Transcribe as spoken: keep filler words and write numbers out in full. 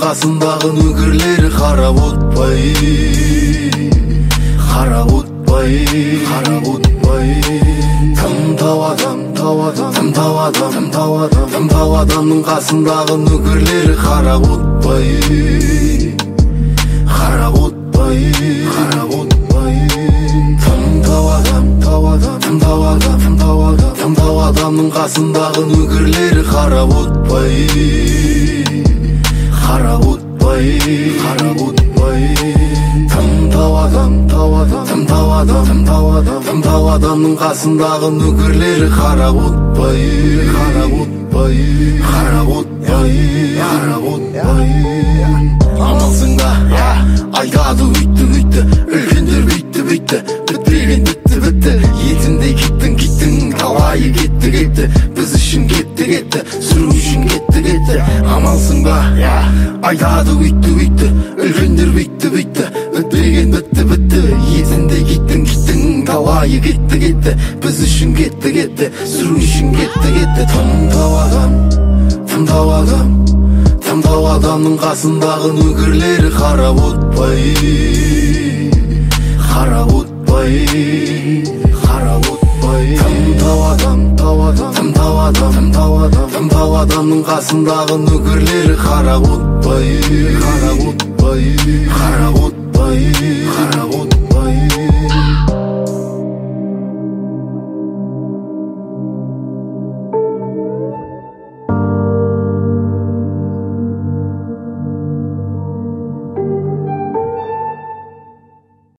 қасындағы нөкерлері қарап отпай, қарап отпай, қарап отпай. Тым тау адам, тау адам, тым тау адам, тым тау адам, тым тау адамның қасындағы нөкерлері қарап отпай, қарап отпай, қарап отпай. Тым тау адам, тау адам, тым тау адам, тым тау адам, тым тау адамның қасындағы нөкерлері қарап отпай, қарап отпай, қарап отпай. Тым тау адам, тау адам, тым тау адам, тым тау адам, тым тау адамның қасындағы нөкерлері қарап отпай, қарап отпай, қарап отпай, қарап отпай. Амалсың ба, айтады үйтті бүйтті, үлкендер бүйтті бүйтті, бітпеген бітті бітті. Етіндей кеттің кеттің, талайы кетті кетті, біз үшін кетті кетті, сүру үшін кетті кетті. Амалсың ба, айтады үйтті бүйтті, үлкендер бүйтті бүйтті, бітпеген бітті бітті. Етіндей кеттің кеттің, талайы кетті кетті, біз үшін кетті кетті, сүру үшін кетті кетті. Тым тау адам, тым тау адам, тым тау адамның қасындағы нөкерлері қарап отпай, қарап отпай, қарап отпай. Тым тау адам, тау адам, тым тау адам, тым тау адам, тым тау адамның қасындағы нөкерлері қарап отпай, қарап отпай,